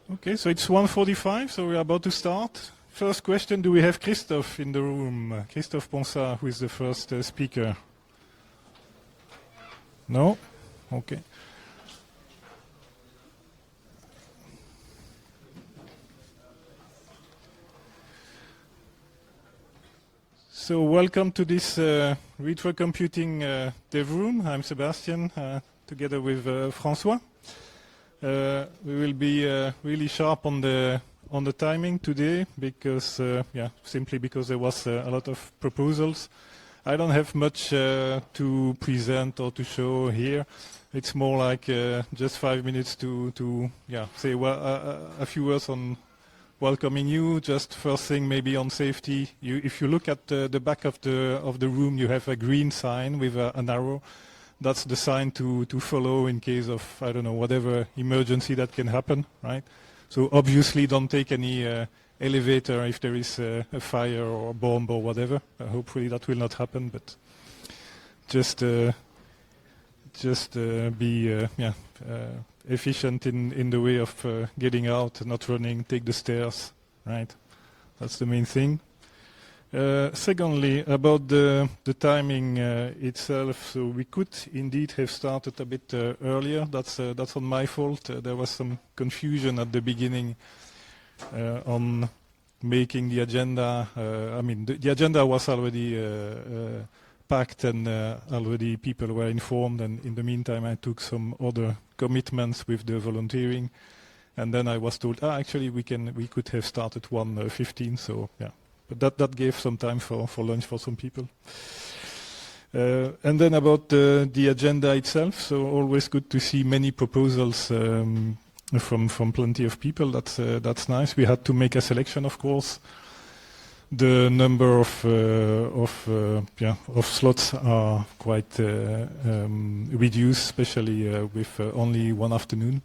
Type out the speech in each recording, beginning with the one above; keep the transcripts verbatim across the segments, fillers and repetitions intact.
Okay, so it's one forty-five, so we're about to start. First question, do we have Christophe in the room? Christophe Ponsard, who is the first uh, speaker. No? Okay. So welcome to this uh, Retro Computing uh, Dev Room. I'm Sebastian, uh, together with uh, François. Uh, we will be uh, really sharp on the on the timing today because, uh, yeah, simply because there was uh, a lot of proposals. I don't have much uh, to present or to show here. It's more like uh, just five minutes to to yeah say well, uh, a few words on welcoming you. Just first thing, maybe on safety. You, if you look at uh, the back of the of the room, you have a green sign with a, an arrow. That's the sign to, to follow in case of, I don't know, whatever emergency that can happen, right? So obviously don't take any uh, elevator if there is uh, a fire or a bomb or whatever. Uh, hopefully that will not happen, but just uh, just uh, be uh, yeah, uh, efficient in, in the way of uh, getting out, not running, take the stairs, right? That's the main thing. Uh, secondly, about the, the timing uh, itself, so we could indeed have started a bit uh, earlier. That's uh, that's on my fault. Uh, there was some confusion at the beginning uh, on making the agenda. Uh, I mean, the, the agenda was already uh, uh, packed and uh, already people were informed. And in the meantime, I took some other commitments with the volunteering, and then I was told, ah, actually, we can we could have started one fifteen. So yeah. But that, that gave some time for, for lunch for some people. Uh, and then about the, the agenda itself, so always good to see many proposals um, from, from plenty of people. That's, uh, that's nice. We had to make a selection, of course. The number of, uh, of, uh, yeah, of slots are quite uh, um, reduced, especially uh, with uh, only one afternoon.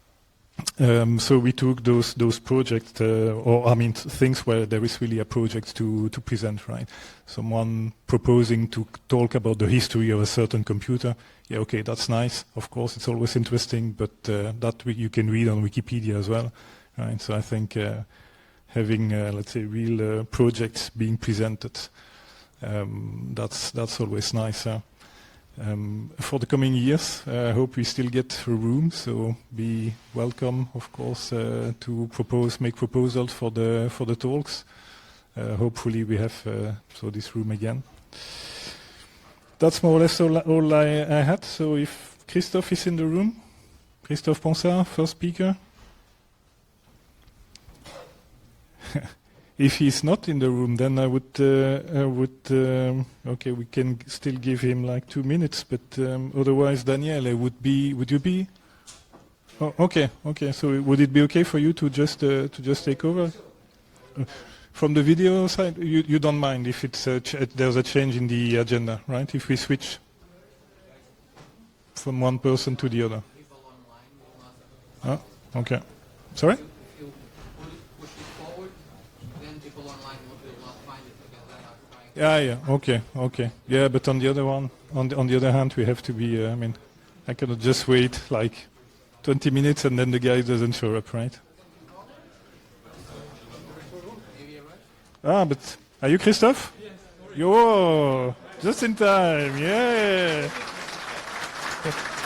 Um, so we took those those projects, uh, or I mean things where there is really a project to to present, right? Someone proposing to talk about the history of a certain computer. Yeah, okay, that's nice. Of course, it's always interesting, but uh, that we, you can read on Wikipedia as well, right? So I think uh, having uh, let's say real uh, projects being presented, um, that's that's always nice. Uh, Um, for the coming years, uh, I hope we still get a room, so be welcome, of course, uh, to propose, make proposals for the for the talks. Uh, hopefully, we have uh, so this room again. That's more or less all, all I, I had. So, if Christophe is in the room, Christophe Ponsard, first speaker. If he's not in the room, then I would, uh, I would. Um, okay, we can still give him like two minutes, but um, otherwise, Daniele, would be. Would you be? Oh, okay, okay. So would it be okay for you to just uh, to just take over uh, from the video side? You you don't mind if it's a ch there's a change in the agenda, right? If we switch from one person to the other. Oh, okay. Sorry. Yeah, yeah, okay, okay. Yeah, but on the other one, on the, on the other hand, we have to be, uh, I mean, I cannot just wait like twenty minutes and then the guy doesn't show up, right? Ah, but are you Christophe? Yes. Yo, just in time, yeah.